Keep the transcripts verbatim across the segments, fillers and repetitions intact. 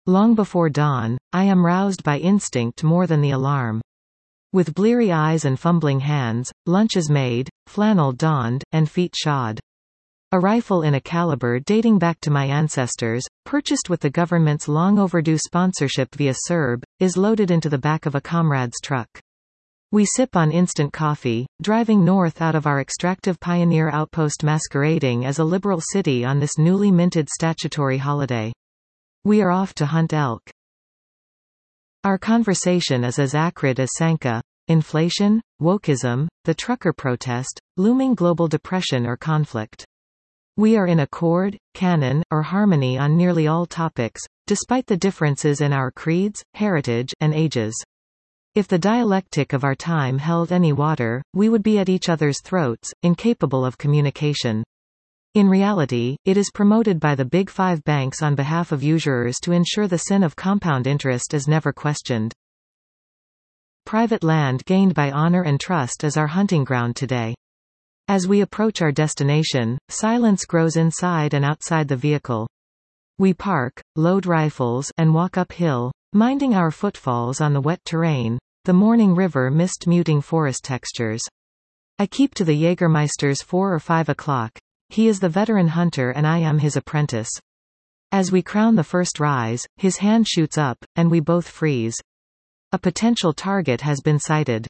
Long before dawn, I am roused by instinct more than the alarm. With bleary eyes and fumbling hands, lunch is made, flannel donned, and feet shod. A rifle in a caliber dating back to my ancestors, purchased with the government's long-overdue sponsorship via S E R B, is loaded into the back of a comrade's truck. We sip on instant coffee, driving north out of our extractive pioneer outpost masquerading as a liberal city on this newly minted statutory holiday. We are off to hunt elk. Our conversation is as acrid as Sanka. Inflation, wokeism, the trucker protest, looming global depression or conflict. We are in accord, canon, or harmony on nearly all topics, despite the differences in our creeds, heritage, and ages. If the dialectic of our time held any water, we would be at each other's throats, incapable of communication. In reality, it is promoted by the Big Five banks on behalf of usurers to ensure the sin of compound interest is never questioned. Private land gained by honor and trust is our hunting ground today. As we approach our destination, silence grows inside and outside the vehicle. We park, load rifles, and walk uphill, minding our footfalls on the wet terrain, the morning river mist muting forest textures. I keep to the Jägermeister's four or five o'clock. He is the veteran hunter and I am his apprentice. As we crown the first rise, his hand shoots up, and we both freeze. A potential target has been sighted.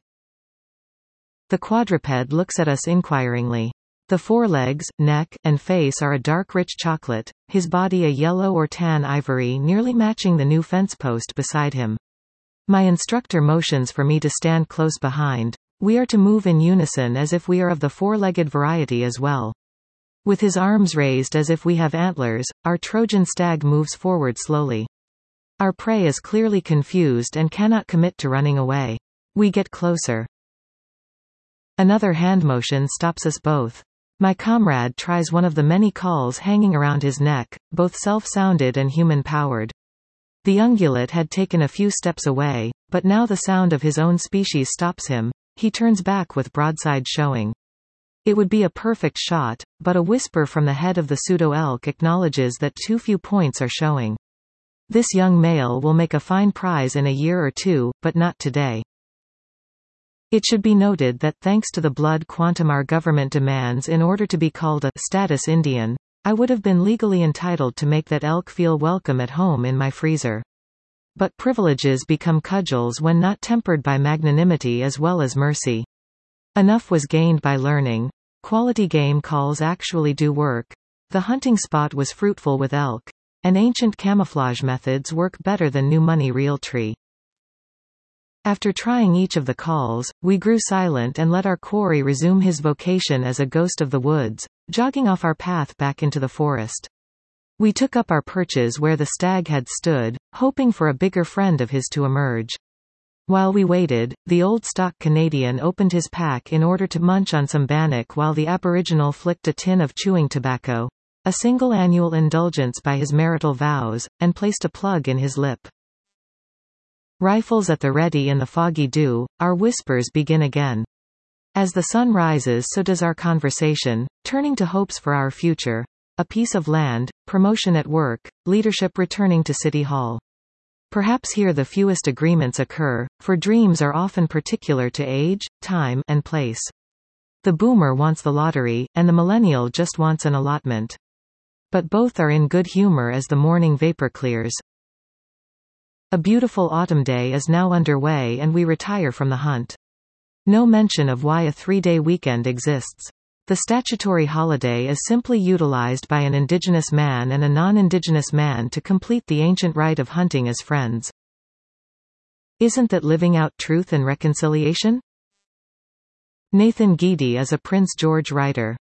The quadruped looks at us inquiringly. The forelegs, neck, and face are a dark rich chocolate, his body a yellow or tan ivory nearly matching the new fence post beside him. My instructor motions for me to stand close behind. We are to move in unison as if we are of the four-legged variety as well. With his arms raised as if we have antlers, our Trojan stag moves forward slowly. Our prey is clearly confused and cannot commit to running away. We get closer. Another hand motion stops us both. My comrade tries one of the many calls hanging around his neck, both self-sounded and human-powered. The ungulate had taken a few steps away, but now the sound of his own species stops him. He turns back with broadside showing. It would be a perfect shot, but a whisper from the head of the pseudo-elk acknowledges that too few points are showing. This young male will make a fine prize in a year or two, but not today. It should be noted that thanks to the blood quantum our government demands in order to be called a status Indian, I would have been legally entitled to make that elk feel welcome at home in my freezer. But privileges become cudgels when not tempered by magnanimity as well as mercy. Enough was gained by learning. Quality game calls actually do work. The hunting spot was fruitful with elk, and ancient camouflage methods work better than new money realtree. After trying each of the calls, we grew silent and let our quarry resume his vocation as a ghost of the woods, jogging off our path back into the forest. We took up our perches where the stag had stood, hoping for a bigger friend of his to emerge. While we waited, the old stock Canadian opened his pack in order to munch on some bannock while the aboriginal flicked a tin of chewing tobacco, a single annual indulgence by his marital vows, and placed a plug in his lip. Rifles at the ready in the foggy dew, our whispers begin again. As the sun rises so does our conversation, turning to hopes for our future. A piece of land, promotion at work, leadership returning to City Hall. Perhaps here the fewest agreements occur, for dreams are often particular to age, time, and place. The boomer wants the lottery, and the millennial just wants an allotment. But both are in good humor as the morning vapor clears. A beautiful autumn day is now underway and we retire from the hunt. No mention of why a three-day weekend exists. The statutory holiday is simply utilized by an indigenous man and a non-indigenous man to complete the ancient rite of hunting as friends. Isn't that living out truth and reconciliation? Nathan Geedy is a Prince George writer.